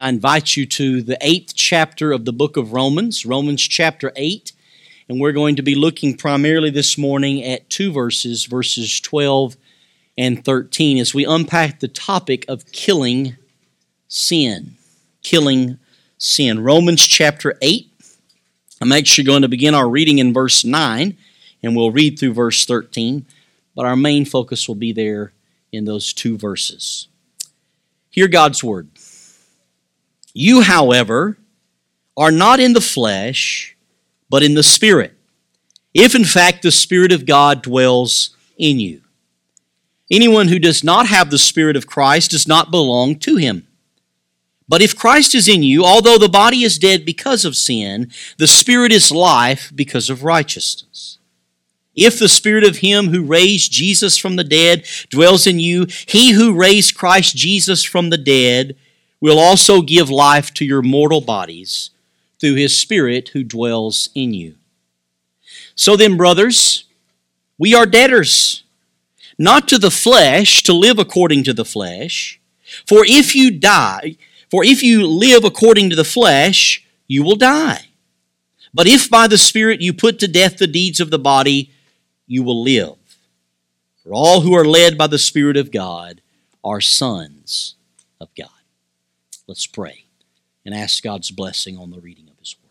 I invite you to the 8th chapter of the book of Romans, Romans chapter 8, and we're going to be looking primarily this morning at two verses, verses 12 and 13, as we unpack the topic of killing sin. Killing sin. Romans chapter 8. I'm actually going to begin our reading in verse 9, and we'll read through verse 13, but our main focus will be there in those two verses. Hear God's word. You, however, are not in the flesh, but in the Spirit, if in fact the Spirit of God dwells in you. Anyone who does not have the Spirit of Christ does not belong to him. But if Christ is in you, although the body is dead because of sin, the Spirit is life because of righteousness. If the Spirit of Him who raised Jesus from the dead dwells in you, He who raised Christ Jesus from the dead will also give life to your mortal bodies through His Spirit who dwells in you. So then, brothers, we are debtors, not to the flesh, to live according to the flesh. For if you live according to the flesh, you will die. But if by the Spirit you put to death the deeds of the body, you will live. For all who are led by the Spirit of God are sons of God. Let's pray and ask God's blessing on the reading of His Word.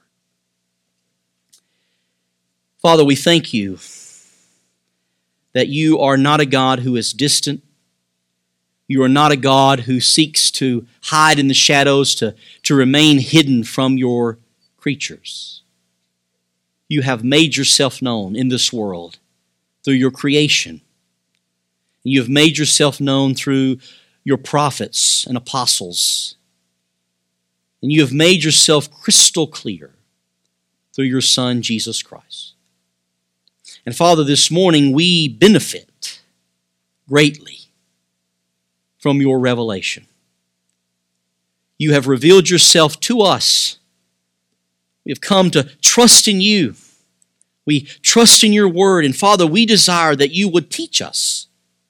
Father, we thank You that You are not a God who is distant. You are not a God who seeks to hide in the shadows, to remain hidden from Your creatures. You have made Yourself known in this world through Your creation. You have made Yourself known through Your prophets and apostles. And You have made Yourself crystal clear through Your Son, Jesus Christ. And Father, this morning we benefit greatly from Your revelation. You have revealed Yourself to us. We have come to trust in You. We trust in Your Word. And Father, we desire that You would teach us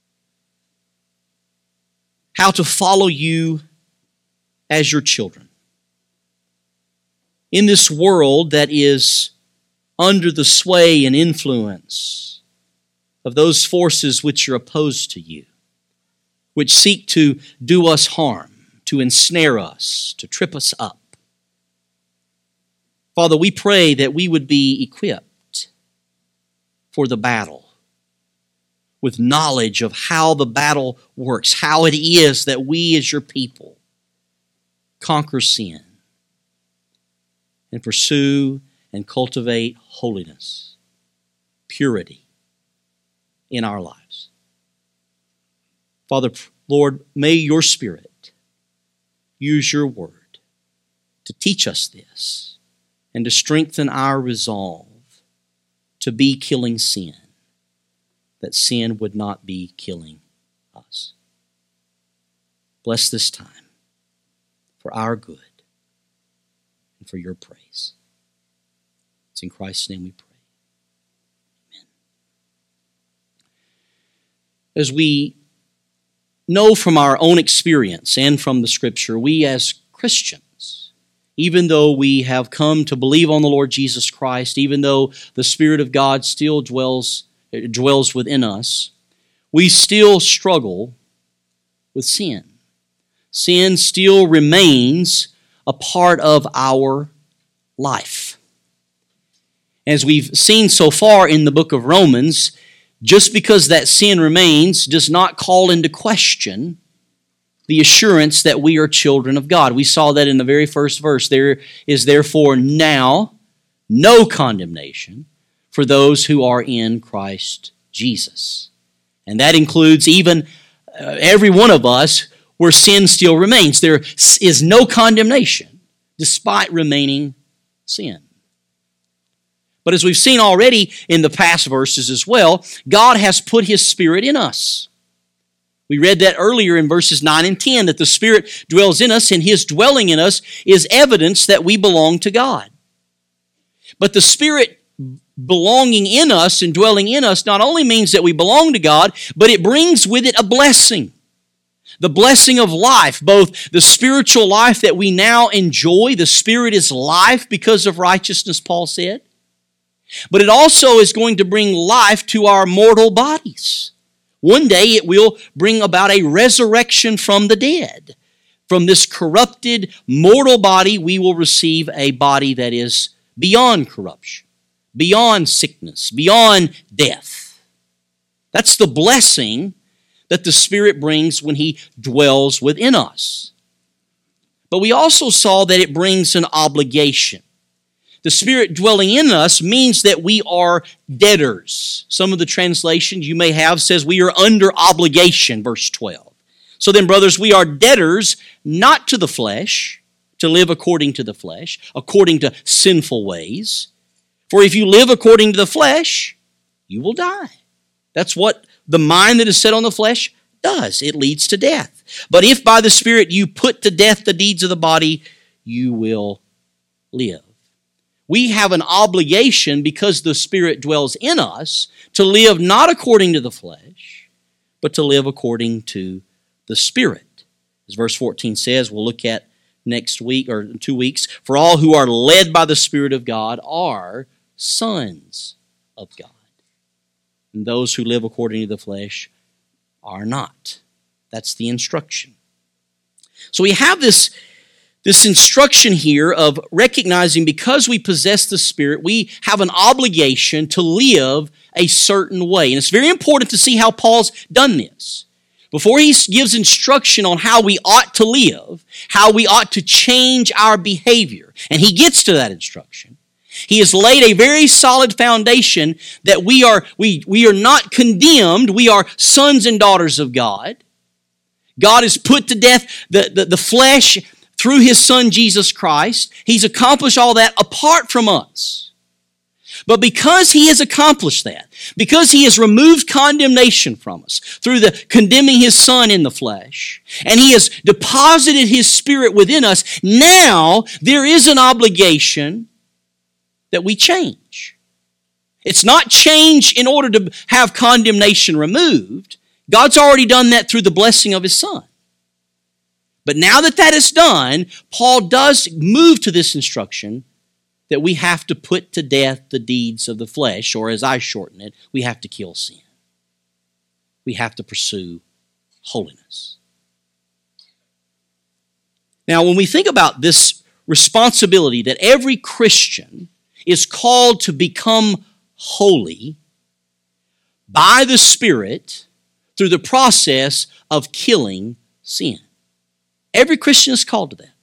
how to follow You as Your children. In this world that is under the sway and influence of those forces which are opposed to You, which seek to do us harm, to ensnare us, to trip us up. Father, we pray that we would be equipped for the battle with knowledge of how the battle works, how it is that we as Your people conquer sin and pursue and cultivate holiness, purity in our lives. Father, Lord, may Your Spirit use Your Word to teach us this and to strengthen our resolve to be killing sin, that sin would not be killing us. Bless this time for our good and for Your praise. It's in Christ's name we pray. Amen. As we know from our own experience and from the Scripture, we as Christians, even though we have come to believe on the Lord Jesus Christ, even though the Spirit of God still dwells within us, we still struggle with sin. Sin still remains a part of our life. As we've seen so far in the book of Romans, just because that sin remains does not call into question the assurance that we are children of God. We saw that in the very first verse. There is therefore now no condemnation for those who are in Christ Jesus. And that includes even every one of us where sin still remains. There is no condemnation despite remaining sin. But as we've seen already in the past verses as well, God has put His Spirit in us. We read that earlier in verses 9 and 10, that the Spirit dwells in us, and His dwelling in us is evidence that we belong to God. But the Spirit belonging in us and dwelling in us not only means that we belong to God, but it brings with it a blessing. The blessing of life, both the spiritual life that we now enjoy, the Spirit is life because of righteousness, Paul said. But it also is going to bring life to our mortal bodies. One day it will bring about a resurrection from the dead. From this corrupted mortal body, we will receive a body that is beyond corruption, beyond sickness, beyond death. That's the blessing that the Spirit brings when He dwells within us. But we also saw that it brings an obligation. The Spirit dwelling in us means that we are debtors. Some of the translations you may have says we are under obligation, verse 12. So then, brothers, we are debtors not to the flesh, to live according to the flesh, according to sinful ways. For if you live according to the flesh, you will die. That's what the mind that is set on the flesh does. It leads to death. But if by the Spirit you put to death the deeds of the body, you will live. We have an obligation, because the Spirit dwells in us, to live not according to the flesh, but to live according to the Spirit. As verse 14 says, we'll look at next week or in 2 weeks, for all who are led by the Spirit of God are sons of God. And those who live according to the flesh are not. That's the instruction. So we have this instruction here of recognizing, because we possess the Spirit, we have an obligation to live a certain way. And it's very important to see how Paul's done this. Before he gives instruction on how we ought to live, how we ought to change our behavior, and he gets to that instruction, he has laid a very solid foundation that we are not condemned. We are sons and daughters of God. God has put to death the flesh through His Son, Jesus Christ. He's accomplished all that apart from us. But because He has accomplished that, because He has removed condemnation from us through the condemning His Son in the flesh, and He has deposited His Spirit within us, now there is an obligation that we change. It's not change in order to have condemnation removed. God's already done that through the blessing of His Son. But now that that is done, Paul does move to this instruction that we have to put to death the deeds of the flesh, or as I shorten it, we have to kill sin. We have to pursue holiness. Now, when we think about this responsibility that every Christian is called to become holy by the Spirit through the process of killing sin. Every Christian is called to that.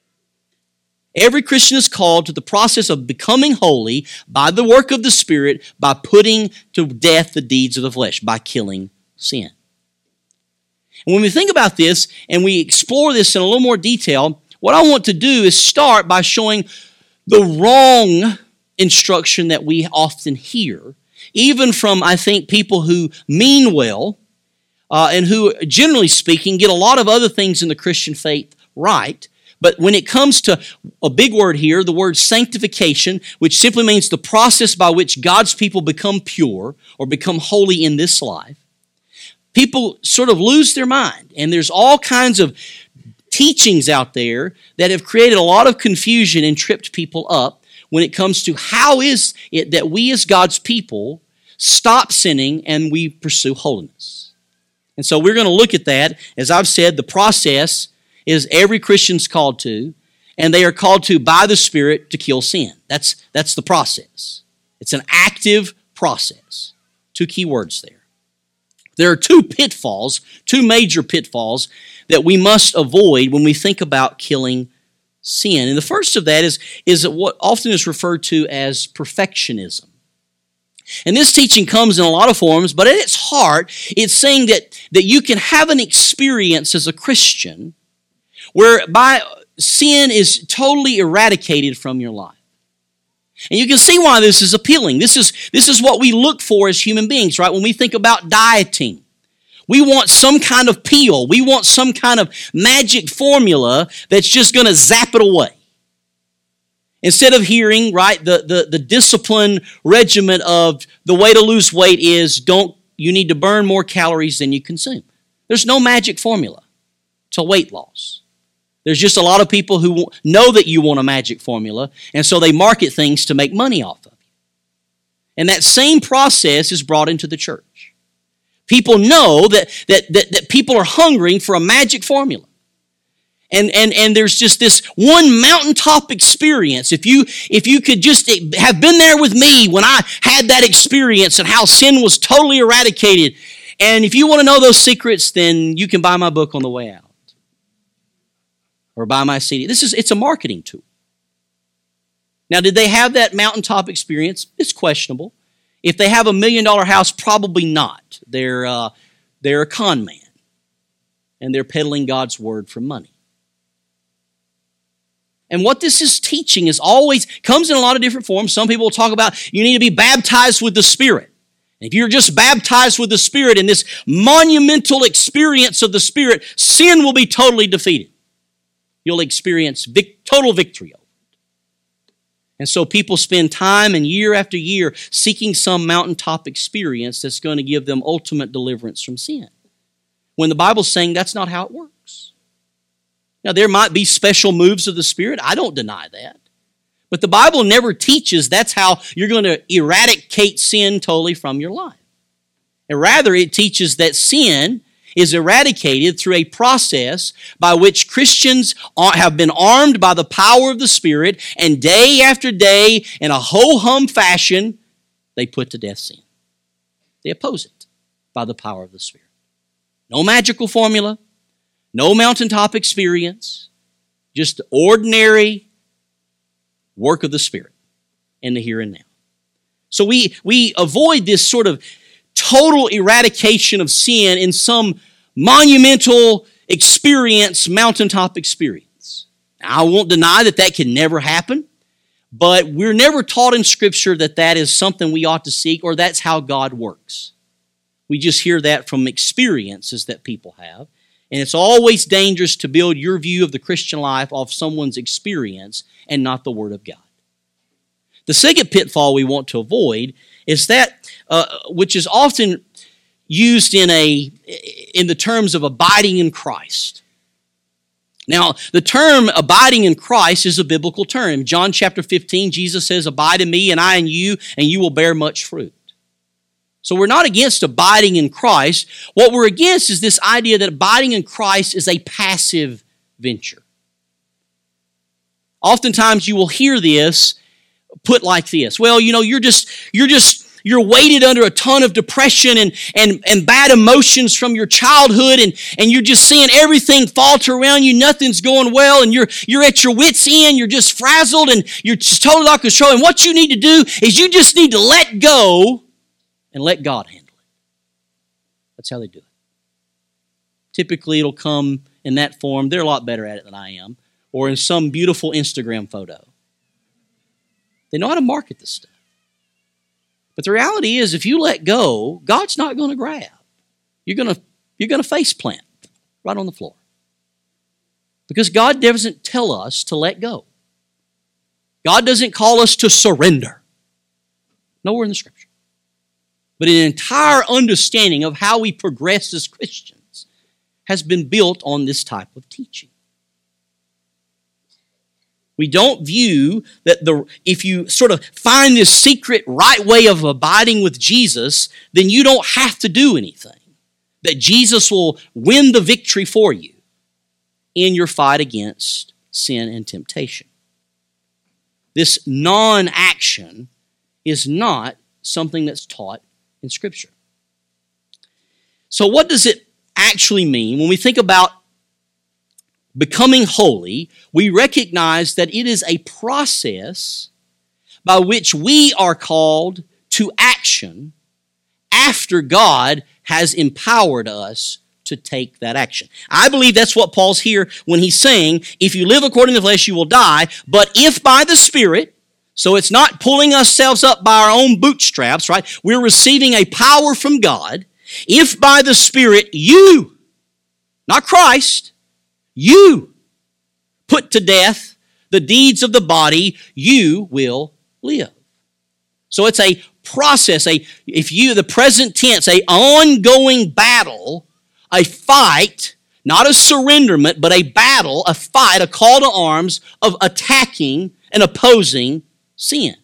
Every Christian is called to the process of becoming holy by the work of the Spirit, by putting to death the deeds of the flesh, by killing sin. And when we think about this and we explore this in a little more detail, what I want to do is start by showing the wrong instruction that we often hear, even from, I think, people who mean well and who, generally speaking, get a lot of other things in the Christian faith right. But when it comes to a big word here, the word sanctification, which simply means the process by which God's people become pure or become holy in this life, people sort of lose their mind. And there's all kinds of teachings out there that have created a lot of confusion and tripped people up when it comes to how is it that we as God's people stop sinning and we pursue holiness. And so we're going to look at that. As I've said, the process is every Christian's called to, and they are called to by the Spirit to kill sin. That's the process. It's an active process. 2 key words there. There are two major pitfalls that we must avoid when we think about killing sin. And the first of that is what often is referred to as perfectionism. And this teaching comes in a lot of forms, but at its heart, it's saying that you can have an experience as a Christian whereby sin is totally eradicated from your life. And you can see why this is appealing. This is what we look for as human beings, right? When we think about dieting, we want some kind of pill. We want some kind of magic formula that's just going to zap it away. Instead of hearing, right, the discipline regimen of the way to lose weight is you need to burn more calories than you consume. There's no magic formula. to weight loss. There's just a lot of people who know that you want a magic formula, and so they market things to make money off of you. And that same process is brought into the church. People know that people are hungering for a magic formula. And there's just this one mountaintop experience. If you could just have been there with me when I had that experience and how sin was totally eradicated. And if you want to know those secrets, then you can buy my book on the way out. Or buy my CD. It's a marketing tool. Now, did they have that mountaintop experience? It's questionable. If they have $1 million house, probably not. They're a con man. And they're peddling God's word for money. And what this is teaching comes in a lot of different forms. Some people will talk about you need to be baptized with the Spirit. If you're just baptized with the Spirit in this monumental experience of the Spirit, sin will be totally defeated. You'll experience total victory over it. And so people spend time and year after year seeking some mountaintop experience that's going to give them ultimate deliverance from sin. When the Bible's saying that's not how it works. Now, there might be special moves of the Spirit. I don't deny that. But the Bible never teaches that's how you're going to eradicate sin totally from your life. And rather, it teaches that sin is eradicated through a process by which Christians have been armed by the power of the Spirit, and day after day, in a ho-hum fashion, they put to death sin. They oppose it by the power of the Spirit. No magical formula, no mountaintop experience, just ordinary work of the Spirit in the here and now. So we avoid this sort of total eradication of sin in some monumental experience, mountaintop experience. Now, I won't deny that can never happen, but we're never taught in Scripture that is something we ought to seek or that's how God works. We just hear that from experiences that people have, and it's always dangerous to build your view of the Christian life off someone's experience and not the Word of God. The second pitfall we want to avoid is that which is often used in the terms of abiding in Christ. Now, the term abiding in Christ is a biblical term. In John chapter 15, Jesus says, "Abide in me and I in you, and you will bear much fruit." So we're not against abiding in Christ. What we're against is this idea that abiding in Christ is a passive venture. Oftentimes you will hear this put like this: well, you're weighted under a ton of depression and bad emotions from your childhood, and you're just seeing everything falter around you. Nothing's going well, and you're at your wits' end. You're just frazzled, and you're just totally out of control. And what you need to do is you just need to let go and let God handle it. That's how they do it. Typically, it'll come in that form. They're a lot better at it than I am. Or in some beautiful Instagram photo. They know how to market this stuff. But the reality is, if you let go, God's not going to grab. You're going to face plant right on the floor. Because God doesn't tell us to let go. God doesn't call us to surrender. Nowhere in the Scripture. But an entire understanding of how we progress as Christians has been built on this type of teaching. We don't view that if you sort of find this secret right way of abiding with Jesus, then you don't have to do anything. That Jesus will win the victory for you in your fight against sin and temptation. This non-action is not something that's taught in Scripture. So what does it actually mean when we think about becoming holy? We recognize that it is a process by which we are called to action after God has empowered us to take that action. I believe that's what Paul's here when he's saying, if you live according to the flesh, you will die, but if by the Spirit, so it's not pulling ourselves up by our own bootstraps, right? We're receiving a power from God. If by the Spirit you, not Christ, you put to death the deeds of the body, you will live. So it's a process, the present tense, an ongoing battle, a fight Not a surrenderment, but a battle, a fight, a call to arms of attacking and opposing sin.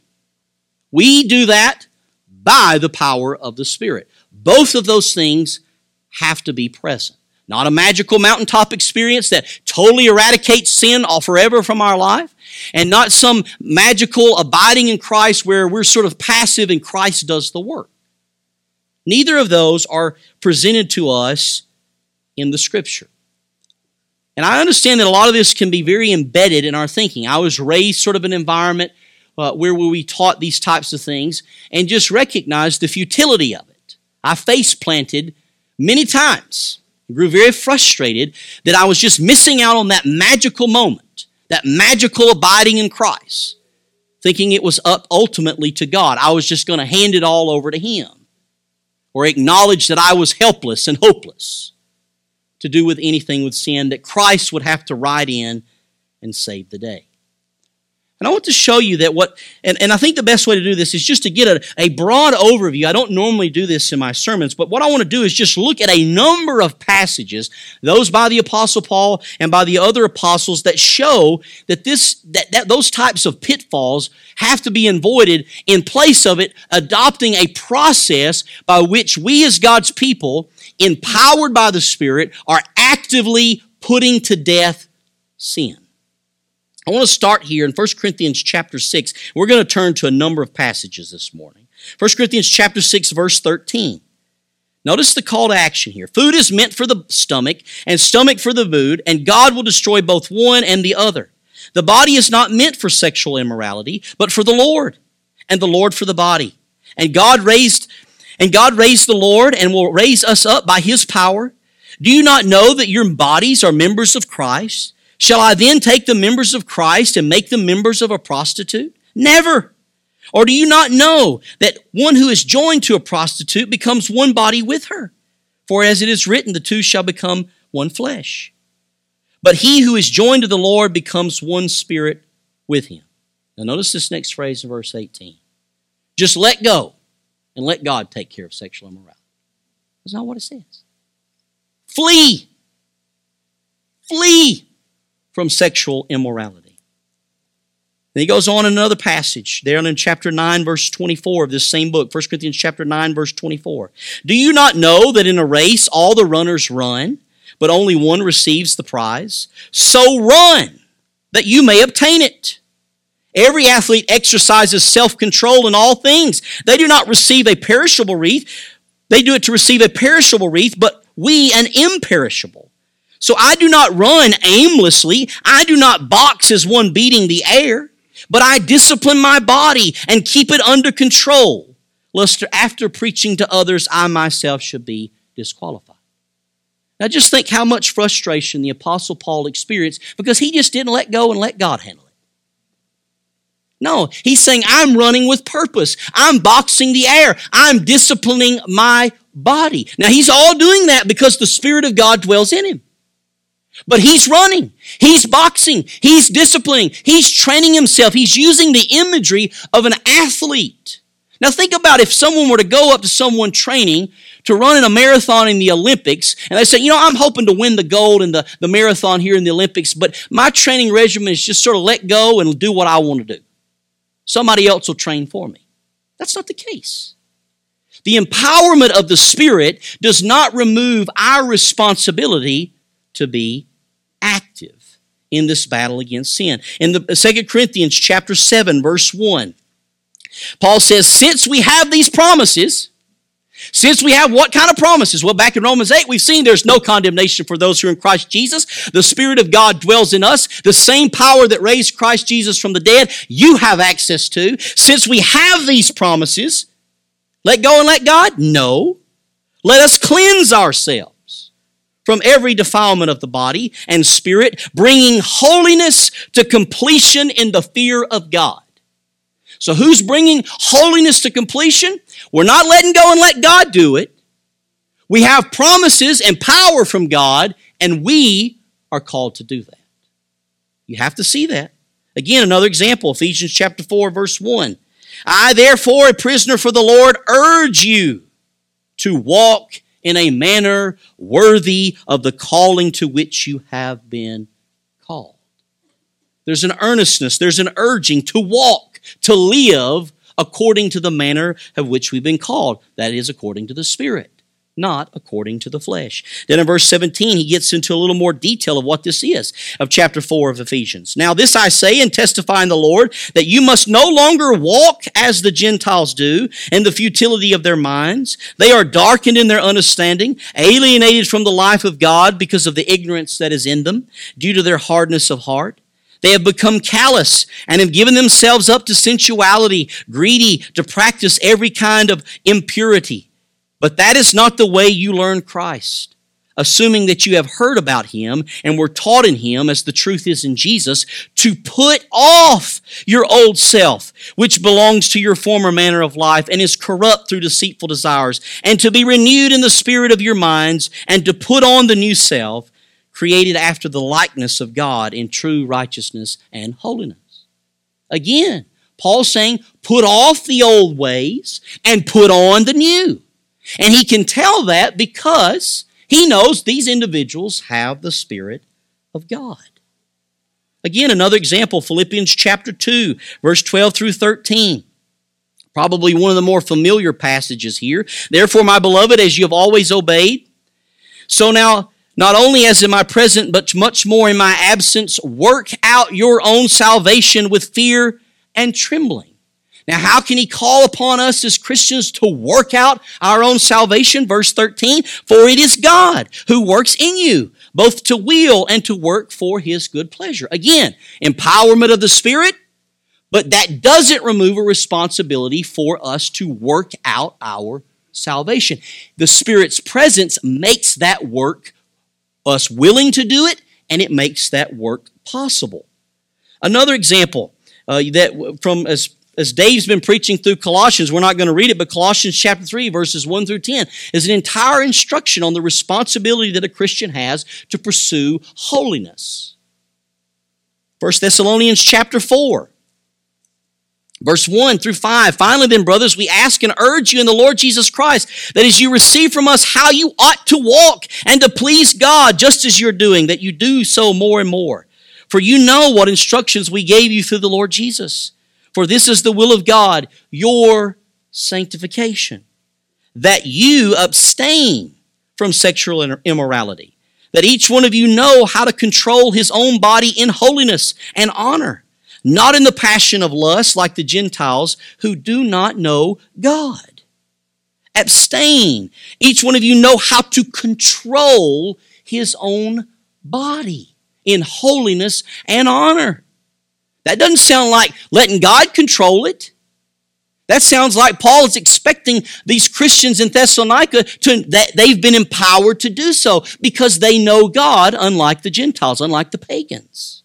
We do that by the power of the Spirit. Both of those things have to be present. Not a magical mountaintop experience that totally eradicates sin all forever from our life, and not some magical abiding in Christ where we're sort of passive and Christ does the work. Neither of those are presented to us in the Scripture. And I understand that a lot of this can be very embedded in our thinking. I was raised sort of in an environment where we taught these types of things and just recognized the futility of it. I face planted many times. I grew very frustrated that I was just missing out on that magical moment, that magical abiding in Christ, thinking it was up ultimately to God. I was just going to hand it all over to Him, or acknowledge that I was helpless and hopeless to do with anything with sin, that Christ would have to ride in and save the day. And I want to show you that and I think the best way to do this is just to get a broad overview. I don't normally do this in my sermons, but what I want to do is just look at a number of passages, those by the Apostle Paul and by the other apostles, that show that those types of pitfalls have to be avoided, in place of it adopting a process by which we as God's people, empowered by the Spirit, are actively putting to death sin. I want to start here in 1 Corinthians chapter 6. We're going to turn to a number of passages this morning. 1 Corinthians chapter 6, verse 13. Notice the call to action here. Food is meant for the stomach, and stomach for the food, and God will destroy both one and the other. The body is not meant for sexual immorality, but for the Lord, and the Lord for the body. And God raised the Lord and will raise us up by His power. Do you not know that your bodies are members of Christ? Shall I then take the members of Christ and make them members of a prostitute? Never. Or do you not know that one who is joined to a prostitute becomes one body with her? For as it is written, the two shall become one flesh. But he who is joined to the Lord becomes one spirit with Him. Now notice this next phrase in verse 18. Just let go and let God take care of sexual immorality. That's not what it says. Flee. Flee from sexual immorality. Then he goes on in another passage, there in chapter 9, verse 24 of this same book, 1 Corinthians chapter 9, verse 24. Do you not know that in a race all the runners run, but only one receives the prize? So run, that you may obtain it. Every athlete exercises self-control in all things. They do not receive a perishable wreath. They do it to receive a perishable wreath, but we an imperishable. So I do not run aimlessly. I do not box as one beating the air, but I discipline my body and keep it under control, lest after preaching to others, I myself should be disqualified. Now just think how much frustration the Apostle Paul experienced because he just didn't let go and let God handle it. No, he's saying, I'm running with purpose. I'm boxing the air. I'm disciplining my body. Now he's all doing that because the Spirit of God dwells in him. But he's running, he's boxing, he's disciplining, he's training himself. He's using the imagery of an athlete. Now think about if someone were to go up to someone training to run in a marathon in the Olympics, and they say, I'm hoping to win the gold in the marathon here in the Olympics, but my training regimen is just sort of let go and do what I want to do. Somebody else will train for me. That's not the case. The empowerment of the Spirit does not remove our responsibility to be active in this battle against sin. In the 2 Corinthians chapter 7, verse 1, Paul says, since we have these promises, since we have what kind of promises? Well, back in Romans 8, we've seen there's no condemnation for those who are in Christ Jesus. The Spirit of God dwells in us. The same power that raised Christ Jesus from the dead, you have access to. Since we have these promises, let go and let God? No. Let us cleanse ourselves from every defilement of the body and spirit, bringing holiness to completion in the fear of God. So who's bringing holiness to completion? We're not letting go and let God do it. We have promises and power from God, and we are called to do that. You have to see that. Again, another example, Ephesians chapter 4, verse 1. I, therefore, a prisoner for the Lord, urge you to walk in a manner worthy of the calling to which you have been called. There's an earnestness, there's an urging to walk, to live according to the manner of which we've been called. That is according to the Spirit, not according to the flesh. Then in verse 17, he gets into a little more detail of what this is, of chapter 4 of Ephesians. Now this I say and testify in the Lord, that you must no longer walk as the Gentiles do, in the futility of their minds. They are darkened in their understanding, alienated from the life of God because of the ignorance that is in them, due to their hardness of heart. They have become callous and have given themselves up to sensuality, greedy to practice every kind of impurity. But that is not the way you learn Christ, assuming that you have heard about Him and were taught in Him, as the truth is in Jesus, to put off your old self, which belongs to your former manner of life and is corrupt through deceitful desires, and to be renewed in the spirit of your minds, and to put on the new self, created after the likeness of God in true righteousness and holiness. Again, Paul's saying, put off the old ways and put on the new. And he can tell that because he knows these individuals have the Spirit of God. Again, another example, Philippians chapter 2, verse 12 through 13. Probably one of the more familiar passages here. Therefore, my beloved, as you have always obeyed, so now, not only as in my present, but much more in my absence, work out your own salvation with fear and trembling. Now, how can he call upon us as Christians to work out our own salvation? Verse 13, for it is God who works in you, both to will and to work for His good pleasure. Again, empowerment of the Spirit, but that doesn't remove a responsibility for us to work out our salvation. The Spirit's presence makes that work us willing to do it, and it makes that work possible. Another example that from as Dave's been preaching through Colossians, we're not going to read it, but Colossians chapter 3, verses 1 through 10 is an entire instruction on the responsibility that a Christian has to pursue holiness. 1 Thessalonians chapter 4, verse 1 through 5. Finally then, brothers, we ask and urge you in the Lord Jesus Christ, that as you receive from us how you ought to walk and to please God, just as you're doing, that you do so more and more. For you know what instructions we gave you through the Lord Jesus. For this is the will of God, your sanctification, that you abstain from sexual immorality, that each one of you know how to control his own body in holiness and honor, not in the passion of lust like the Gentiles who do not know God. Abstain. Each one of you know how to control his own body in holiness and honor. That doesn't sound like letting God control it. That sounds like Paul is expecting these Christians in Thessalonica that they've been empowered to do so because they know God, unlike the Gentiles, unlike the pagans.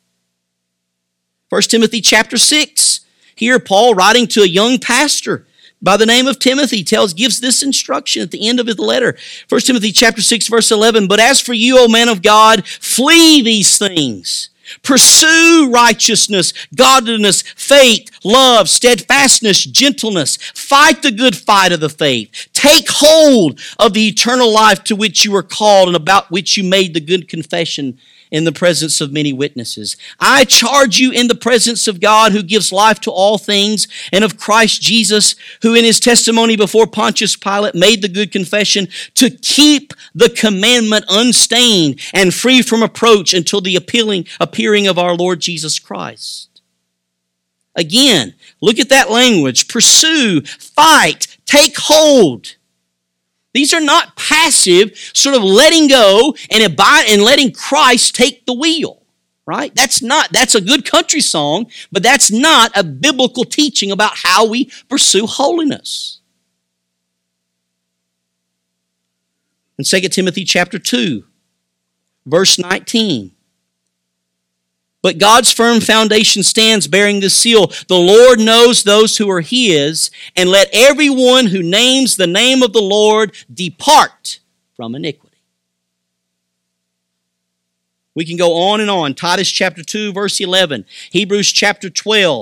1 Timothy chapter 6. Here, Paul, writing to a young pastor by the name of Timothy, gives this instruction at the end of his letter. 1 Timothy chapter 6, verse 11. But as for you, O man of God, flee these things. Pursue righteousness, godliness, faith, love, steadfastness, gentleness. Fight the good fight of the faith. Take hold of the eternal life to which you were called and about which you made the good confession in the presence of many witnesses. I charge you in the presence of God who gives life to all things, and of Christ Jesus, who in his testimony before Pontius Pilate made the good confession, to keep the commandment unstained and free from reproach until the appearing of our Lord Jesus Christ. Again, look at that language. Pursue, fight, take hold. These are not passive, sort of letting go and abide and letting Christ take the wheel, right? That's a good country song, but that's not a biblical teaching about how we pursue holiness. In 2 Timothy chapter 2, verse 19. But God's firm foundation stands bearing this seal. The Lord knows those who are his, and let everyone who names the name of the Lord depart from iniquity. We can go on and on. Titus chapter 2, verse 11. Hebrews chapter 12,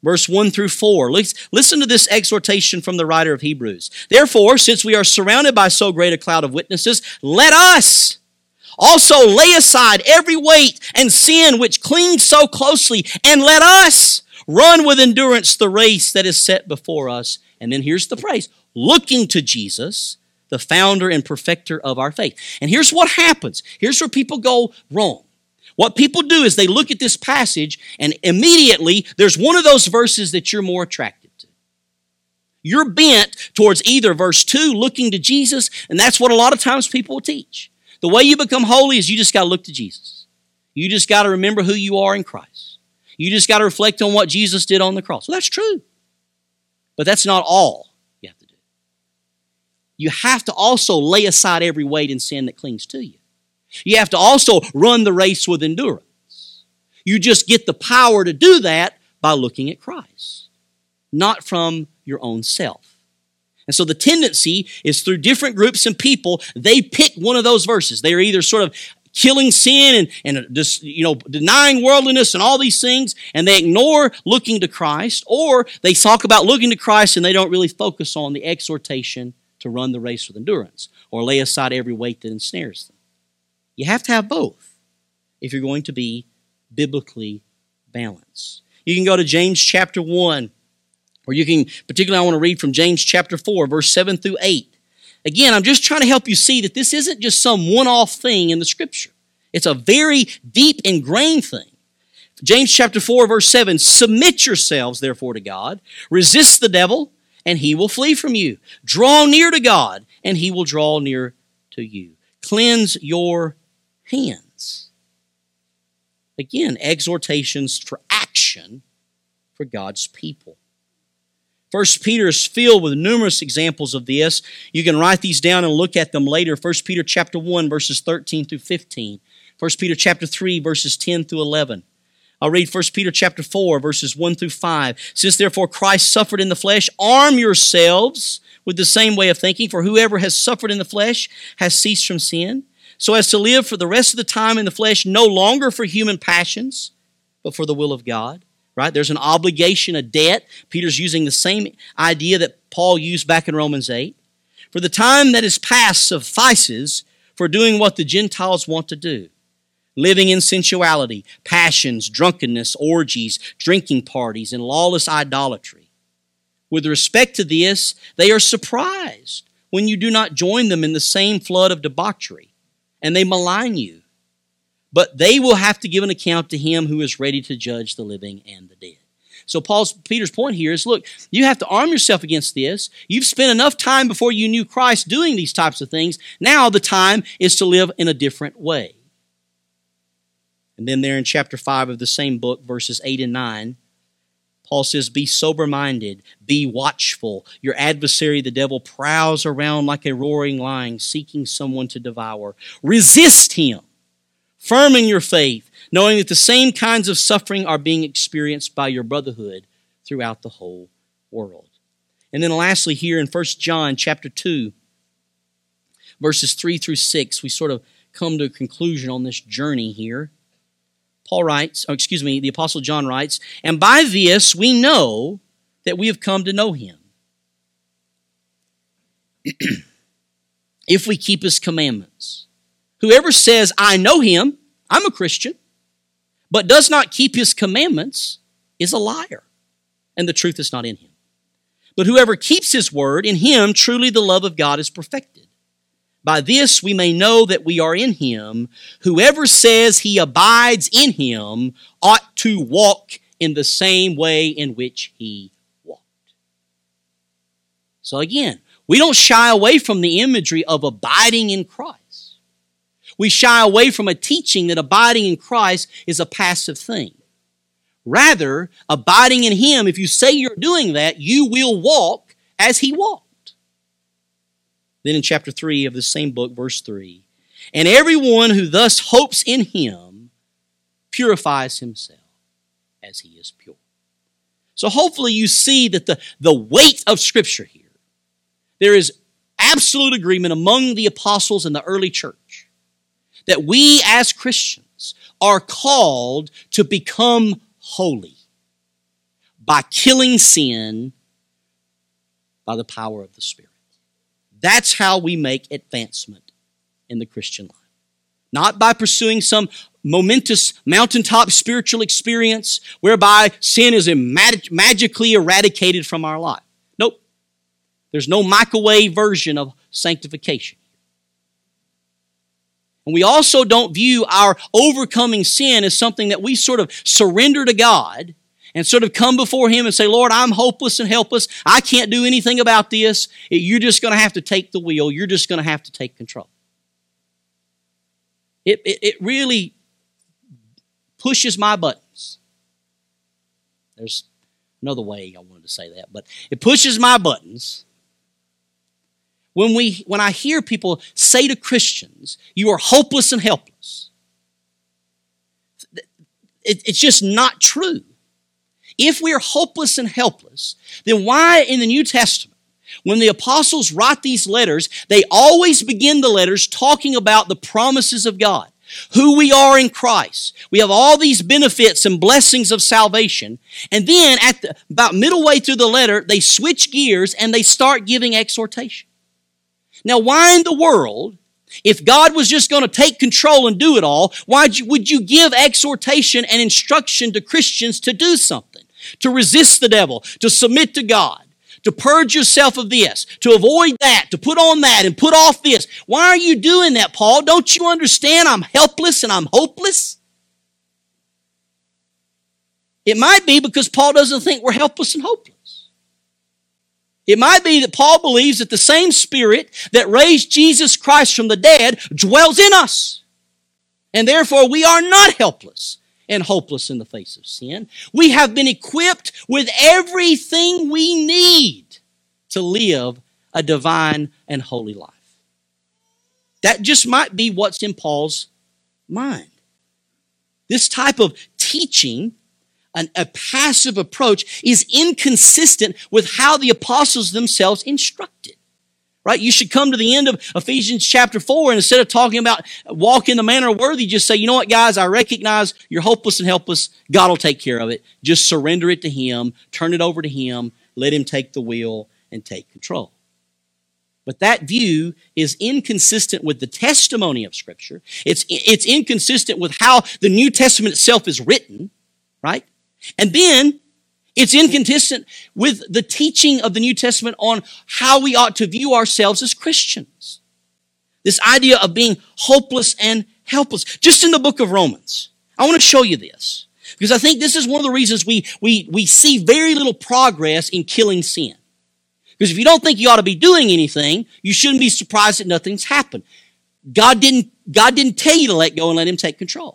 Verse 1 through 4. Listen to this exhortation from the writer of Hebrews. Therefore, since we are surrounded by so great a cloud of witnesses, let us also lay aside every weight and sin which clings so closely, and let us run with endurance the race that is set before us. And then here's the phrase, looking to Jesus, the founder and perfecter of our faith. And here's what happens. Here's where people go wrong. What people do is they look at this passage and immediately there's one of those verses that you're more attracted to. You're bent towards either verse 2, looking to Jesus, and that's what a lot of times people will teach. The way you become holy is you just got to look to Jesus. You just got to remember who you are in Christ. You just got to reflect on what Jesus did on the cross. Well, that's true. But that's not all you have to do. You have to also lay aside every weight and sin that clings to you. You have to also run the race with endurance. You just get the power to do that by looking at Christ, not from your own self. And so the tendency is through different groups and people, they pick one of those verses. They are either sort of killing sin and just, denying worldliness and all these things, and they ignore looking to Christ, or they talk about looking to Christ and they don't really focus on the exhortation to run the race with endurance or lay aside every weight that ensnares them. You have to have both if you're going to be biblically balanced. You can go to James chapter 1, or you can, particularly I want to read from James chapter 4, verse 7 through 8. Again, I'm just trying to help you see that this isn't just some one-off thing in the Scripture. It's a very deep, ingrained thing. James chapter 4, verse 7, submit yourselves, therefore, to God. Resist the devil, and he will flee from you. Draw near to God, and he will draw near to you. Cleanse your hands. Again, exhortations for action for God's people. 1 Peter is filled with numerous examples of this. You can write these down and look at them later. 1 Peter chapter 1, verses 13 through 15. 1 Peter chapter 3, verses 10 through 11. I'll read 1 Peter chapter 4, verses 1 through 5. Since therefore Christ suffered in the flesh, arm yourselves with the same way of thinking, for whoever has suffered in the flesh has ceased from sin, so as to live for the rest of the time in the flesh, no longer for human passions, but for the will of God. Right? There's an obligation, a debt. Peter's using the same idea that Paul used back in Romans 8. For the time that is past suffices for doing what the Gentiles want to do, living in sensuality, passions, drunkenness, orgies, drinking parties, and lawless idolatry. With respect to this, they are surprised when you do not join them in the same flood of debauchery, and they malign you. But they will have to give an account to him who is ready to judge the living and the dead. So Peter's point here is, look, you have to arm yourself against this. You've spent enough time before you knew Christ doing these types of things. Now the time is to live in a different way. And then there in chapter 5 of the same book, verses 8 and 9, Paul says, be sober-minded, be watchful. Your adversary, the devil, prowls around like a roaring lion, seeking someone to devour. Resist him, firm in your faith, knowing that the same kinds of suffering are being experienced by your brotherhood throughout the whole world. And then lastly here in 1 John chapter 2, verses 3 through 6, we sort of come to a conclusion on this journey here. The Apostle John writes, and by this we know that we have come to know him, if we keep his commandments. Whoever says, I know him, I'm a Christian, but does not keep his commandments is a liar, and the truth is not in him. But whoever keeps his word, in him truly the love of God is perfected. By this we may know that we are in him. Whoever says he abides in him ought to walk in the same way in which he walked. So again, we don't shy away from the imagery of abiding in Christ. We shy away from a teaching that abiding in Christ is a passive thing. Rather, abiding in him, if you say you're doing that, you will walk as he walked. Then in chapter 3 of the same book, verse 3, and everyone who thus hopes in him purifies himself as he is pure. So hopefully you see that the weight of Scripture here, there is absolute agreement among the apostles and the early church that we as Christians are called to become holy by killing sin by the power of the Spirit. That's how we make advancement in the Christian life. Not by pursuing some momentous mountaintop spiritual experience whereby sin is magically eradicated from our life. Nope. There's no microwave version of sanctification. And we also don't view our overcoming sin as something that we sort of surrender to God and sort of come before Him and say, Lord, I'm hopeless and helpless. I can't do anything about this. You're just going to have to take the wheel. You're just going to have to take control. It really pushes my buttons. There's another way I wanted to say that, but it pushes my buttons when I hear people say to Christians, you are hopeless and helpless. It's just not true. If we are hopeless and helpless, then why in the New Testament, when the apostles write these letters, they always begin the letters talking about the promises of God, who we are in Christ. We have all these benefits and blessings of salvation. And then about middle way through the letter, they switch gears and they start giving exhortation. Now, why in the world, if God was just going to take control and do it all, why would you give exhortation and instruction to Christians to do something? To resist the devil, to submit to God, to purge yourself of this, to avoid that, to put on that and put off this. Why are you doing that, Paul? Don't you understand I'm helpless and I'm hopeless? It might be because Paul doesn't think we're helpless and hopeless. It might be that Paul believes that the same Spirit that raised Jesus Christ from the dead dwells in us. And therefore we are not helpless and hopeless in the face of sin. We have been equipped with everything we need to live a divine and holy life. That just might be what's in Paul's mind. This type of teaching, a passive approach, is inconsistent with how the apostles themselves instructed. Right? You should come to the end of Ephesians chapter 4 and instead of talking about walk in the manner worthy, just say, you know what, guys, I recognize you're hopeless and helpless. God will take care of it. Just surrender it to Him. Turn it over to Him. Let Him take the wheel and take control. But that view is inconsistent with the testimony of Scripture. It's inconsistent with how the New Testament itself is written, right? And then it's inconsistent with the teaching of the New Testament on how we ought to view ourselves as Christians. This idea of being hopeless and helpless. Just in the book of Romans, I want to show you this, because I think this is one of the reasons we see very little progress in killing sin. Because if you don't think you ought to be doing anything, you shouldn't be surprised that nothing's happened. God didn't tell you to let go and let Him take control.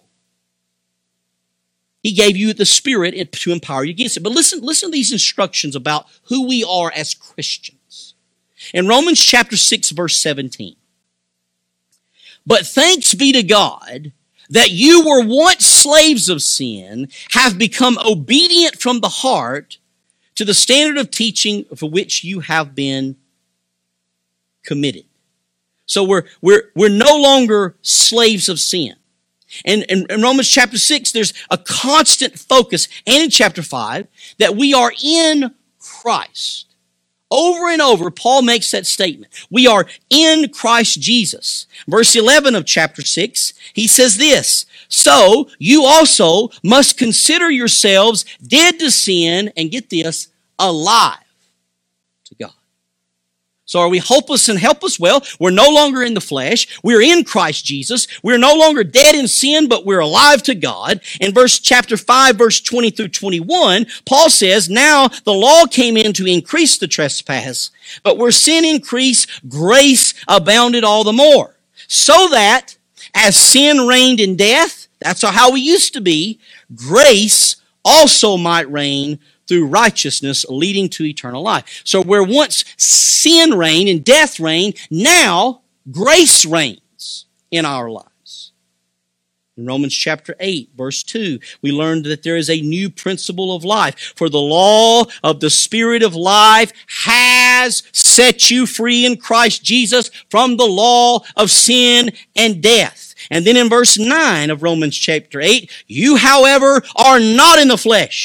He gave you the Spirit to empower you against it. But listen to these instructions about who we are as Christians. In Romans chapter 6, verse 17. But thanks be to God that you were once slaves of sin, have become obedient from the heart to the standard of teaching for which you have been committed. So we're no longer slaves of sin. And in Romans chapter 6, there's a constant focus, and in chapter 5, that we are in Christ. Over and over, Paul makes that statement. We are in Christ Jesus. Verse 11 of chapter 6, he says this, so you also must consider yourselves dead to sin, and get this, alive to God. So are we hopeless and helpless? Well, we're no longer in the flesh. We're in Christ Jesus. We're no longer dead in sin, but we're alive to God. In chapter 5, verse 20 through 21, Paul says, now the law came in to increase the trespass, but where sin increased, grace abounded all the more. So that as sin reigned in death, that's how we used to be, grace also might reign through righteousness, leading to eternal life. So where once sin reigned and death reigned, now grace reigns in our lives. In Romans chapter 8, verse 2, we learned that there is a new principle of life. For the law of the Spirit of life has set you free in Christ Jesus from the law of sin and death. And then in verse 9 of Romans chapter 8, you, however, are not in the flesh,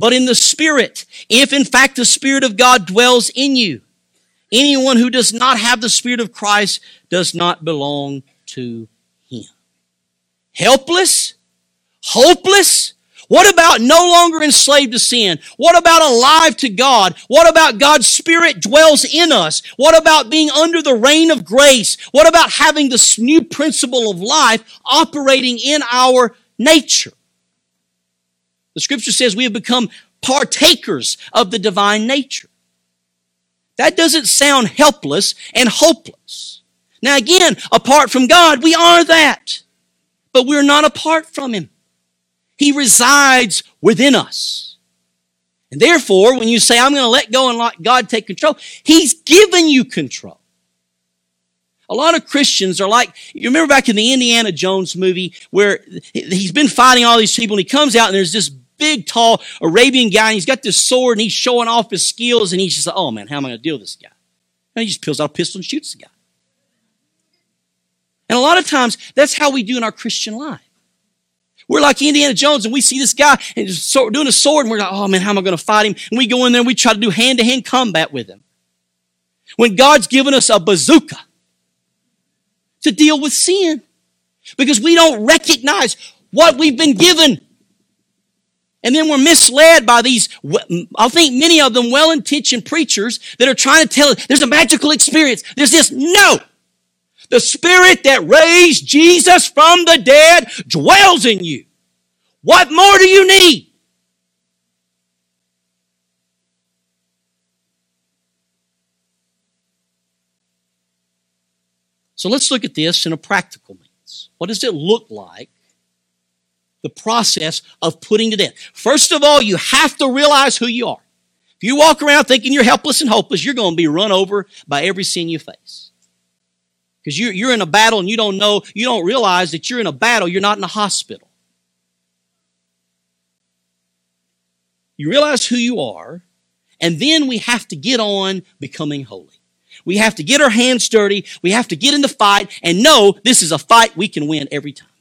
but in the Spirit, if in fact the Spirit of God dwells in you. Anyone who does not have the Spirit of Christ does not belong to Him. Helpless? Hopeless? What about no longer enslaved to sin? What about alive to God? What about God's Spirit dwells in us? What about being under the reign of grace? What about having this new principle of life operating in our nature? The Scripture says we have become partakers of the divine nature. That doesn't sound helpless and hopeless. Now again, apart from God, we are that. But we're not apart from Him. He resides within us. And therefore, when you say, I'm going to let go and let God take control, He's given you control. A lot of Christians are like, you remember back in the Indiana Jones movie where he's been fighting all these people and he comes out and there's this big, tall Arabian guy and he's got this sword and he's showing off his skills and he's just like, oh man, how am I going to deal with this guy? And he just pulls out a pistol and shoots the guy. And a lot of times, that's how we do in our Christian life. We're like Indiana Jones and we see this guy and just doing a sword and we're like, oh man, how am I going to fight him? And we go in there and we try to do hand-to-hand combat with him. When God's given us a bazooka to deal with sin because we don't recognize what we've been given. And then we're misled by these, I think many of them well-intentioned preachers that are trying to tell us there's a magical experience. There's this. No! The Spirit that raised Jesus from the dead dwells in you. What more do you need? So let's look at this in a practical means. What does it look like? The process of putting to death. First of all, you have to realize who you are. If you walk around thinking you're helpless and hopeless, you're going to be run over by every sin you face. Because you're in a battle and you don't realize that you're in a battle, you're not in a hospital. You realize who you are, and then we have to get on becoming holy. We have to get our hands dirty, we have to get in the fight, and know this is a fight we can win every time.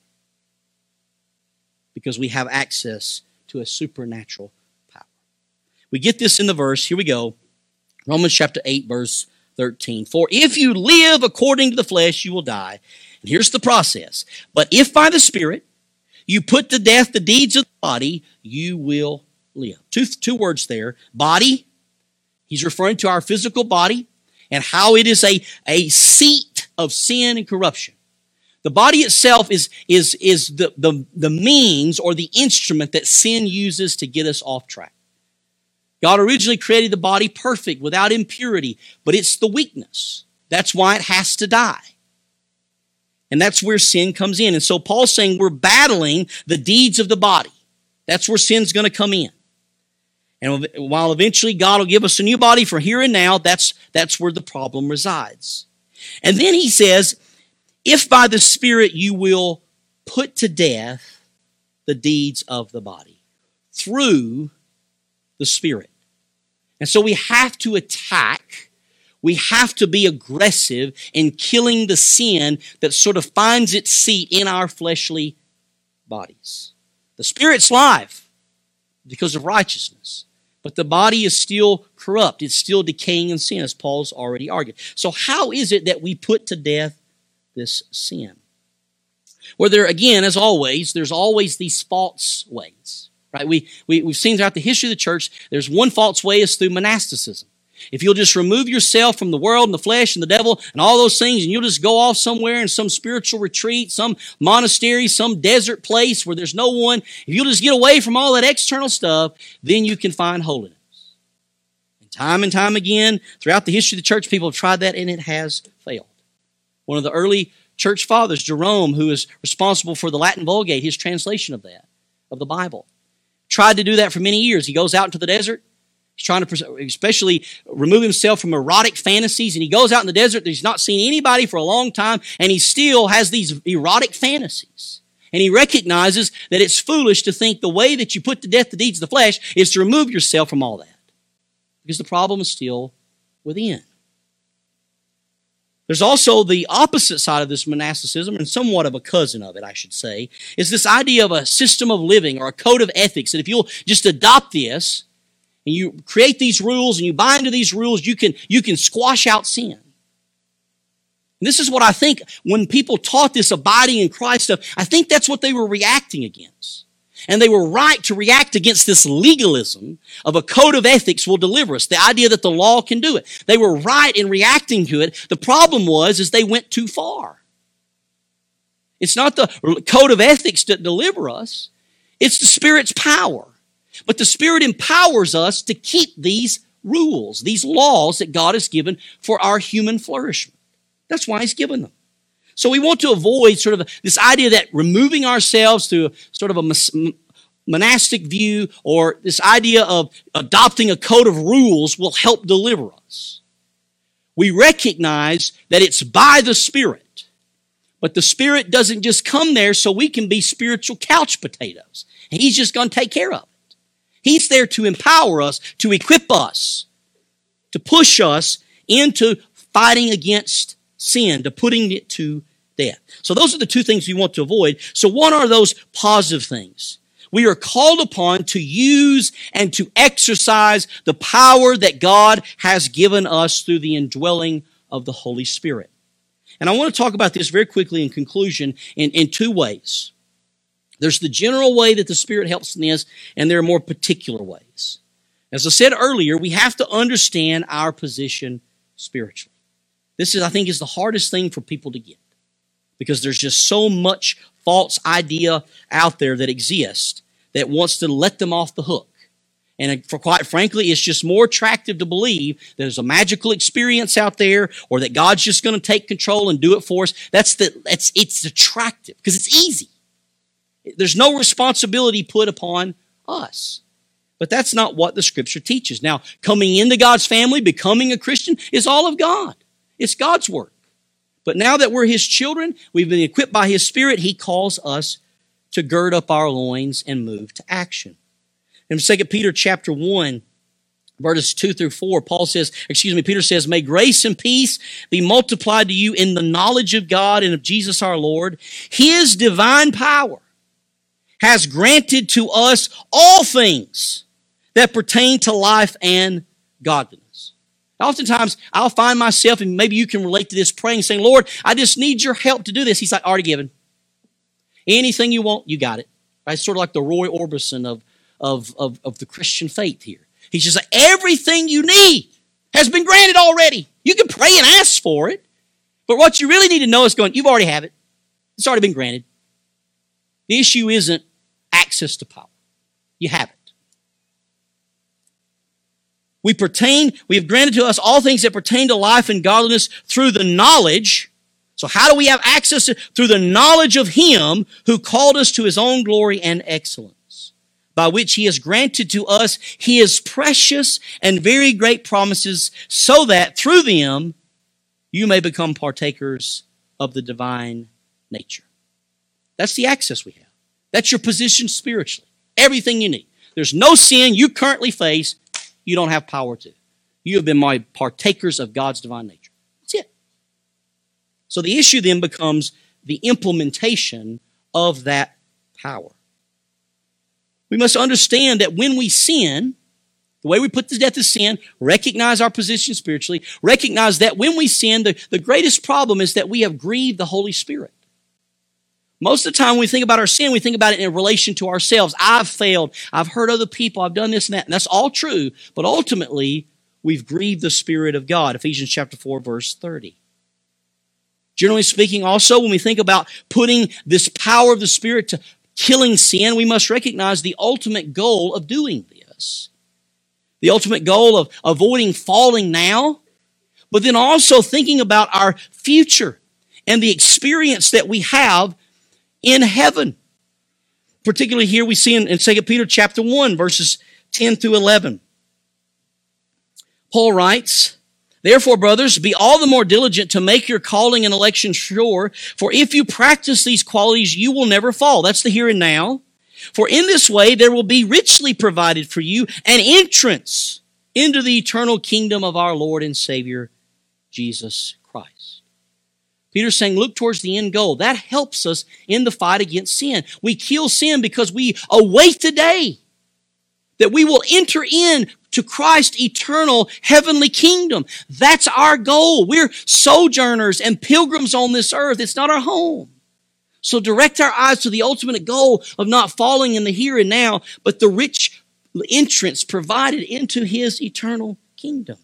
Because we have access to a supernatural power. We get this in the verse, here we go, Romans chapter 8, verse 13. For if you live according to the flesh, you will die. And here's the process. But if by the Spirit you put to death the deeds of the body, you will live. Two words there. Body, he's referring to our physical body and how it is a seat of sin and corruption. The body itself is the means or the instrument that sin uses to get us off track. God originally created the body perfect, without impurity, but it's the weakness. That's why it has to die. And that's where sin comes in. And so Paul's saying we're battling the deeds of the body. That's where sin's going to come in. And while eventually God will give us a new body for here and now, that's where the problem resides. And then he says, if by the Spirit you will put to death the deeds of the body through the Spirit. And so we have to attack, we have to be aggressive in killing the sin that sort of finds its seat in our fleshly bodies. The Spirit's live because of righteousness, but the body is still corrupt. It's still decaying in sin, as Paul's already argued. So how is it that we put to death this sin? Well, again, as always, there's always these false ways. Right? We've seen throughout the history of the church, there's one false way is through monasticism. If you'll just remove yourself from the world and the flesh and the devil and all those things, and you'll just go off somewhere in some spiritual retreat, some monastery, some desert place where there's no one, if you'll just get away from all that external stuff, then you can find holiness. And time again, throughout the history of the church, people have tried that and it has failed. One of the early church fathers, Jerome, who is responsible for the Latin Vulgate, his translation of the Bible, tried to do that for many years. He goes out into the desert. He's trying to especially remove himself from erotic fantasies. And he goes out in the desert. He's not seen anybody for a long time. And he still has these erotic fantasies. And he recognizes that it's foolish to think the way that you put to death the deeds of the flesh is to remove yourself from all that. Because the problem is still within. There's also the opposite side of this monasticism, and somewhat of a cousin of it, I should say, is this idea of a system of living or a code of ethics, that if you'll just adopt this, and you create these rules and you buy into these rules, you can squash out sin. And this is what I think when people taught this abiding in Christ stuff, I think that's what they were reacting against. And they were right to react against this legalism of a code of ethics will deliver us, the idea that the law can do it. They were right in reacting to it. The problem is they went too far. It's not the code of ethics that deliver us. It's the Spirit's power. But the Spirit empowers us to keep these rules, these laws that God has given for our human flourishment. That's why He's given them. So we want to avoid sort of this idea that removing ourselves to sort of a monastic view or this idea of adopting a code of rules will help deliver us. We recognize that it's by the Spirit. But the Spirit doesn't just come there so we can be spiritual couch potatoes. He's just going to take care of it. He's there to empower us, to equip us, to push us into fighting against sin, to putting it to death. So those are the two things we want to avoid. So what are those positive things? We are called upon to use and to exercise the power that God has given us through the indwelling of the Holy Spirit. And I want to talk about this very quickly in conclusion in two ways. There's the general way that the Spirit helps in this, and there are more particular ways. As I said earlier, we have to understand our position spiritually. This is, I think, is the hardest thing for people to get, because there's just so much false idea out there that exists that wants to let them off the hook. And for quite frankly, it's just more attractive to believe that there's a magical experience out there, or that God's just going to take control and do it for us. It's attractive because it's easy. There's no responsibility put upon us. But that's not what the Scripture teaches. Now, coming into God's family, becoming a Christian, is all of God. It's God's work. But now that we're His children, we've been equipped by His Spirit, He calls us to gird up our loins and move to action. In 2 Peter chapter 1, verses 2 through 4, Peter says, "May grace and peace be multiplied to you in the knowledge of God and of Jesus our Lord. His divine power has granted to us all things that pertain to life and godliness." Oftentimes, I'll find myself, and maybe you can relate to this, praying, saying, "Lord, I just need your help to do this." He's like, "Already given. Anything you want, you got it." Right? It's sort of like the Roy Orbison of the Christian faith here. He's just like, everything you need has been granted already. You can pray and ask for it, but what you really need to know is you already have it. It's already been granted. The issue isn't access to power. You have it. We have granted to us all things that pertain to life and godliness through the knowledge. So how do we have access to? Through the knowledge of Him who called us to His own glory and excellence, by which He has granted to us His precious and very great promises, so that through them you may become partakers of the divine nature. That's the access we have. That's your position spiritually. Everything you need. There's no sin you currently face you don't have power to. You have been my partakers of God's divine nature. That's it. So the issue then becomes the implementation of that power. We must understand that when we sin, the way we put to death is sin, recognize our position spiritually, recognize that when we sin, the greatest problem is that we have grieved the Holy Spirit. Most of the time when we think about our sin, we think about it in relation to ourselves. I've failed. I've hurt other people. I've done this and that. And that's all true. But ultimately, we've grieved the Spirit of God. Ephesians chapter 4, verse 30. Generally speaking, also, when we think about putting this power of the Spirit to killing sin, we must recognize the ultimate goal of doing this. The ultimate goal of avoiding falling now, but then also thinking about our future and the experience that we have in heaven. Particularly here we see in 2 Peter chapter 1, verses 10 through 11. Paul writes, "Therefore, brothers, be all the more diligent to make your calling and election sure, for if you practice these qualities, you will never fall." That's the here and now. "For in this way there will be richly provided for you an entrance into the eternal kingdom of our Lord and Savior, Jesus Christ." Peter's saying, look towards the end goal. That helps us in the fight against sin. We kill sin because we await the day that we will enter in to Christ's eternal heavenly kingdom. That's our goal. We're sojourners and pilgrims on this earth. It's not our home. So direct our eyes to the ultimate goal of not falling in the here and now, but the rich entrance provided into His eternal kingdom.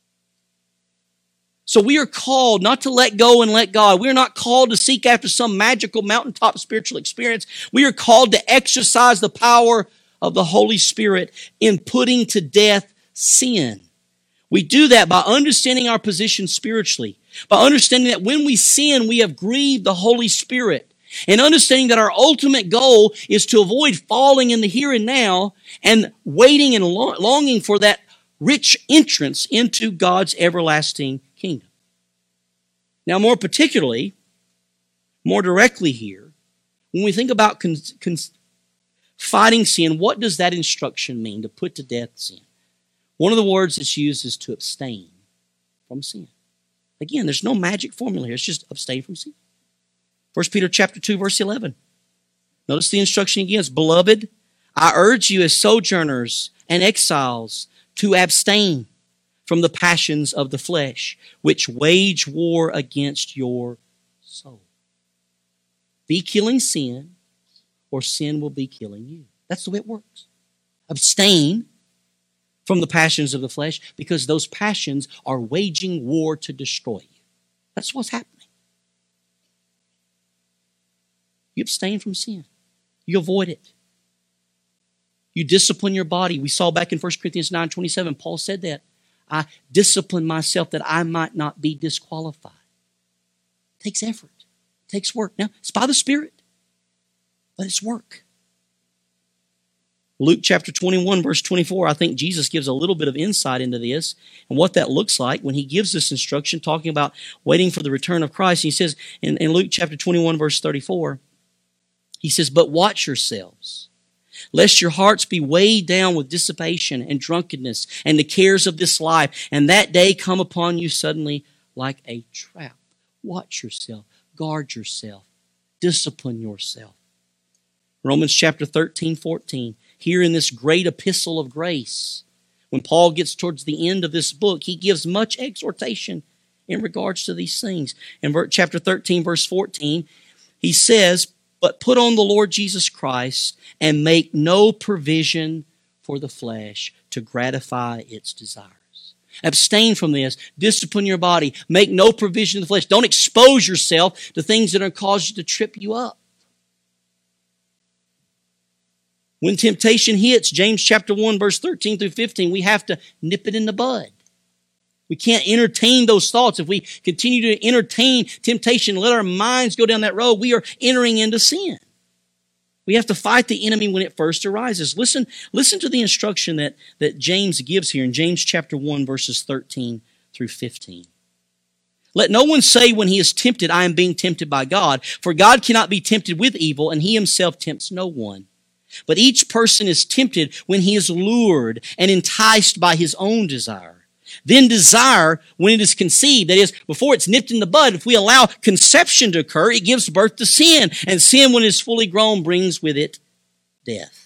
So we are called not to let go and let God. We are not called to seek after some magical mountaintop spiritual experience. We are called to exercise the power of the Holy Spirit in putting to death sin. We do that by understanding our position spiritually, by understanding that when we sin, we have grieved the Holy Spirit, and understanding that our ultimate goal is to avoid falling in the here and now and waiting and longing for that rich entrance into God's everlasting kingdom. Now, more particularly, more directly here, when we think about fighting sin, what does that instruction mean, to put to death sin? One of the words that's used is to abstain from sin. Again, there's no magic formula here. It's just abstain from sin. 1 Peter chapter 2, verse 11. Notice the instruction again. It's, beloved, I urge you as sojourners and exiles to abstain from the passions of the flesh, which wage war against your soul. Be killing sin, or sin will be killing you. That's the way it works. Abstain from the passions of the flesh, because those passions are waging war to destroy you. That's what's happening. You abstain from sin. You avoid it. You discipline your body. We saw back in 1 Corinthians 9:27, Paul said that. I discipline myself that I might not be disqualified. It takes effort. It takes work. Now, it's by the Spirit, but it's work. Luke chapter 21, verse 24, I think Jesus gives a little bit of insight into this and what that looks like when He gives this instruction, talking about waiting for the return of Christ. He says in Luke chapter 21, verse 34, He says, but watch yourselves, lest your hearts be weighed down with dissipation and drunkenness and the cares of this life, and that day come upon you suddenly like a trap. Watch yourself, guard yourself, discipline yourself. Romans chapter 13, 14, here in this great epistle of grace, when Paul gets towards the end of this book, he gives much exhortation in regards to these things. In chapter 13, verse 14, he says, but put on the Lord Jesus Christ and make no provision for the flesh to gratify its desires. Abstain from this. Discipline your body. Make no provision in the flesh. Don't expose yourself to things that are going to cause you to trip you up. When temptation hits, James chapter 1, verse 13 through 15, we have to nip it in the bud. We can't entertain those thoughts. If we continue to entertain temptation, let our minds go down that road, we are entering into sin. We have to fight the enemy when it first arises. Listen to the instruction that James gives here in James chapter 1, verses 13 through 15. Let no one say when he is tempted, I am being tempted by God, for God cannot be tempted with evil, and He Himself tempts no one. But each person is tempted when he is lured and enticed by his own desire. Then desire, when it is conceived, that is, before it's nipped in the bud, if we allow conception to occur, it gives birth to sin. And sin, when it is fully grown, brings with it death.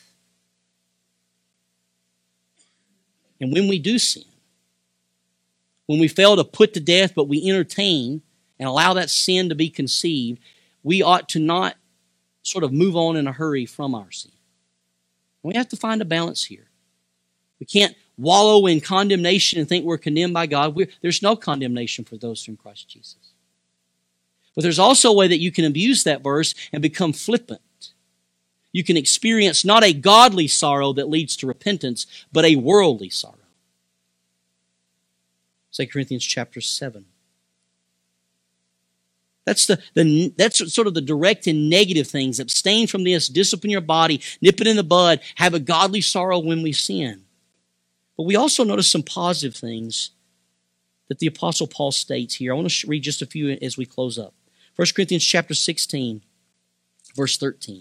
And when we do sin, when we fail to put to death, but we entertain and allow that sin to be conceived, we ought to not sort of move on in a hurry from our sin. We have to find a balance here. We can't wallow in condemnation and think we're condemned by God. There's no condemnation for those who are in Christ Jesus. But there's also a way that you can abuse that verse and become flippant. You can experience not a godly sorrow that leads to repentance, but a worldly sorrow. 2 Corinthians chapter 7. That's sort of the direct and negative things. Abstain from this, discipline your body, nip it in the bud, have a godly sorrow when we sin. But we also notice some positive things that the Apostle Paul states here. I want to read just a few as we close up. 1 Corinthians chapter 16, verse 13.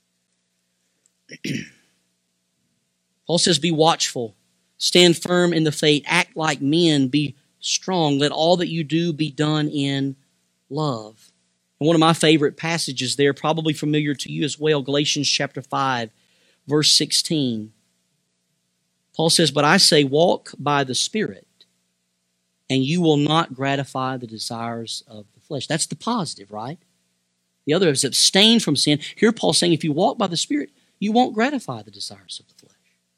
Paul says, be watchful, stand firm in the faith, act like men, be strong, let all that you do be done in love. And one of my favorite passages there, probably familiar to you as well, Galatians chapter 5, verse 16. Paul says, "But I say, walk by the Spirit, and you will not gratify the desires of the flesh." That's the positive, right? The other is abstain from sin. Here Paul's saying, if you walk by the Spirit, you won't gratify the desires of the flesh.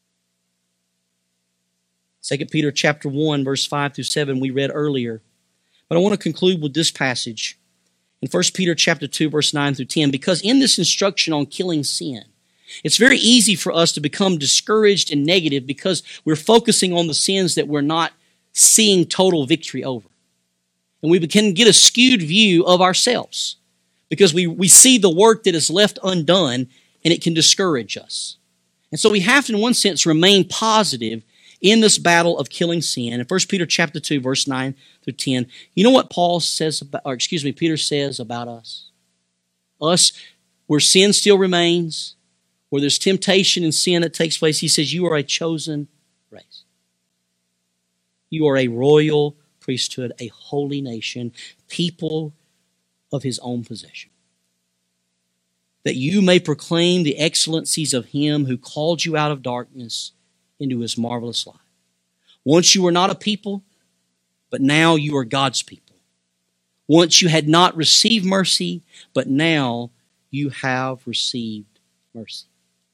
2 Peter chapter 1, verse 5 through 7, we read earlier. But I want to conclude with this passage in 1 Peter chapter 2, verse 9 through 10, because in this instruction on killing sin, it's very easy for us to become discouraged and negative because we're focusing on the sins that we're not seeing total victory over. And we can get a skewed view of ourselves because we see the work that is left undone, and it can discourage us. And so we have to, in one sense, remain positive in this battle of killing sin. In 1 Peter chapter 2, verse 9 through 10, you know what Peter says about us? Us, where sin still remains, where there's temptation and sin that takes place, he says, you are a chosen race. You are a royal priesthood, a holy nation, people of his own possession, that you may proclaim the excellencies of him who called you out of darkness into his marvelous light. Once you were not a people, but now you are God's people. Once you had not received mercy, but now you have received mercy.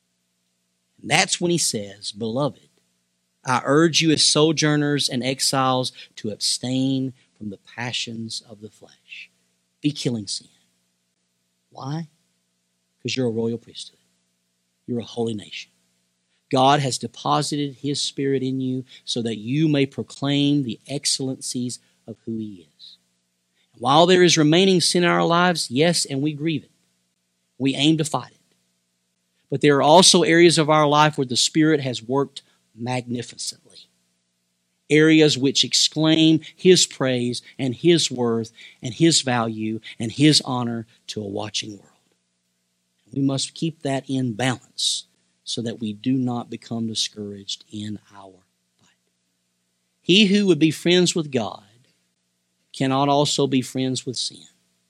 And that's when he says, beloved, I urge you as sojourners and exiles to abstain from the passions of the flesh. Be killing sin. Why? Because you're a royal priesthood. You're a holy nation. God has deposited his Spirit in you so that you may proclaim the excellencies of who he is. And while there is remaining sin in our lives, yes, and we grieve it. We aim to fight it. But there are also areas of our life where the Spirit has worked magnificently. Areas which exclaim his praise and his worth and his value and his honor to a watching world. We must keep that in balance so that we do not become discouraged in our fight. He who would be friends with God cannot also be friends with sin.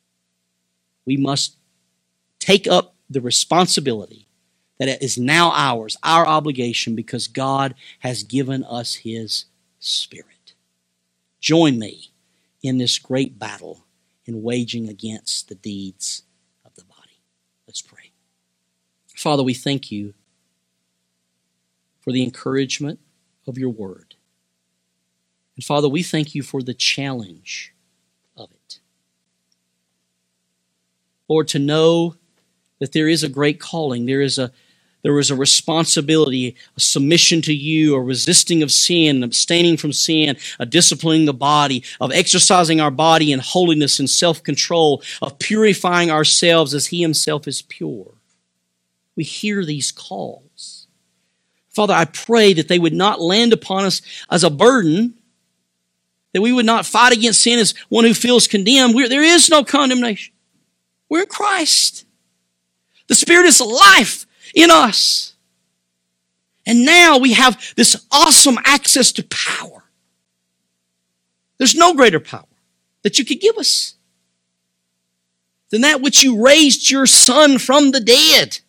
We must take up the responsibility that is now ours, our obligation, because God has given us his Spirit. Join me in this great battle in waging against the deeds of the body. Let's pray. Father, we thank you for the encouragement of your word. And Father, we thank you for the challenge of it. Lord, to know that there is a great calling, there is a responsibility, a submission to you, a resisting of sin, abstaining from sin, a disciplining the body, of exercising our body in holiness and self-control, of purifying ourselves as he himself is pure. We hear these calls. Father, I pray that they would not land upon us as a burden, that we would not fight against sin as one who feels condemned. There is no condemnation. We're in Christ. The Spirit is life in us. And now we have this awesome access to power. There's no greater power that you could give us than that which you raised your Son from the dead.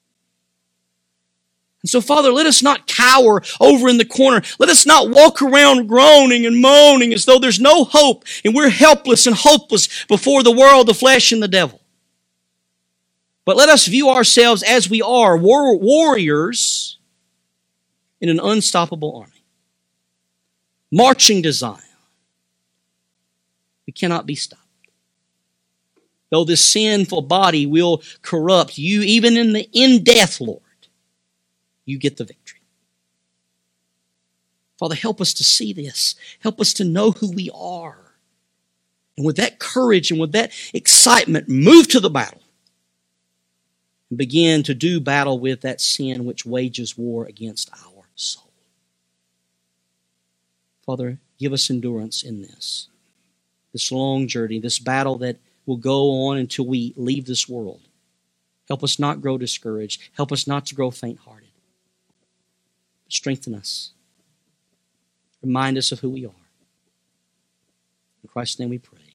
And so, Father, let us not cower over in the corner. Let us not walk around groaning and moaning as though there's no hope and we're helpless and hopeless before the world, the flesh, and the devil. But let us view ourselves as we are, warriors in an unstoppable army, marching to Zion. We cannot be stopped. Though this sinful body will corrupt you, even in death, Lord, you get the victory. Father, help us to see this. Help us to know who we are. And with that courage and with that excitement, move to the battle. And begin to do battle with that sin which wages war against our soul. Father, give us endurance in this long journey, this battle that will go on until we leave this world. Help us not grow discouraged. Help us not to grow faint-hearted. Strengthen us. Remind us of who we are. In Christ's name we pray.